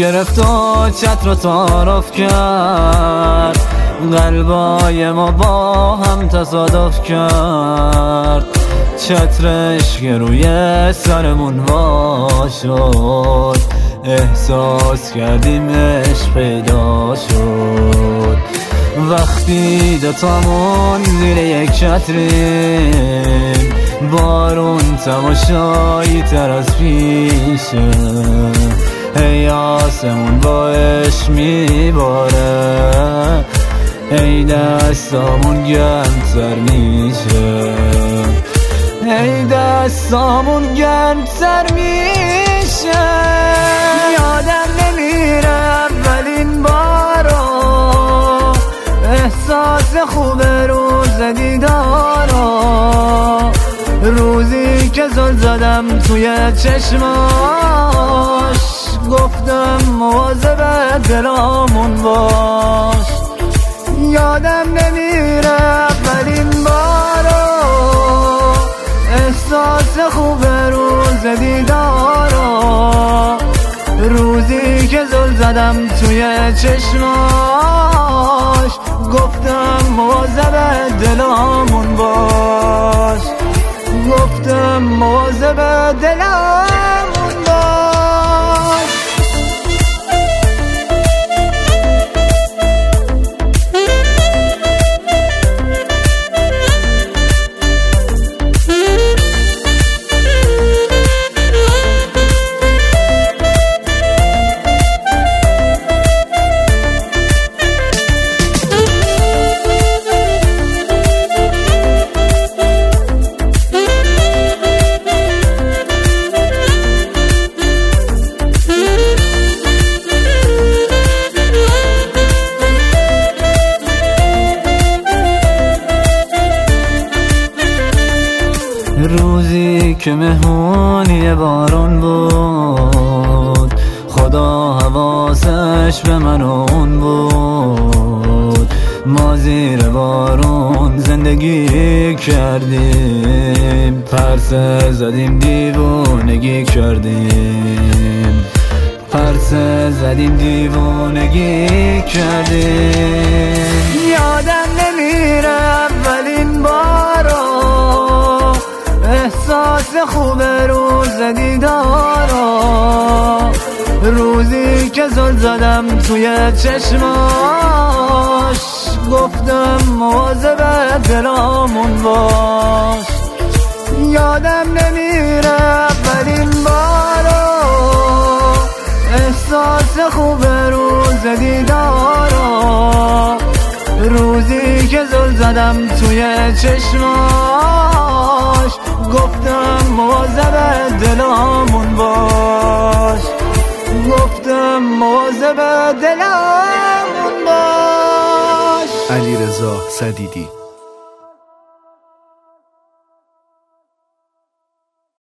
گرفت و چتر رو تعارف کرد، قلبای ما با هم تصادف کرد. چترش که روی سرمون وا شد، احساس کردیمش پیدا شد. وقتی دوتامون زیر یک چتریم، بارون تماشایی تر از پیشه. ای آسمون با عشق میباره، ای دستامون گرمتر میشه، ای دستامون گرمتر میشه. یادم نمیره اولین بارو، احساس خوب روز دیدارو، روزی که زل زدم توی چشماش، گفتم مواظب دلامون باش. یادم نمیره اولین بارو، احساس خوب روز دیدارو، روزی که زل زدم توی چشماش، گفتم مواظب دلامون باش، گفتم مواظب دلامون باش. روزی که مهمونی بارون بود، خدا حواسش به من و اون بود. ما زیر بارون زندگی کردیم، پرسه زدیم دیوونگی کردیم، پرسه زدیم دیوونگی کردیم. یادم نمیره اولین بارو، احساس خوب روز دیدارو، روزی که زل زدم توی چشماش، گفتم مواظب دلامون باش. یادم نمیره اولین بارو، احساس خوب روز دیدارو، روزی که زل زدم توی چشماش، گفتم مواظب دلامون باش، گفتم مواظب دلامون باش. علیرضا سدیدی.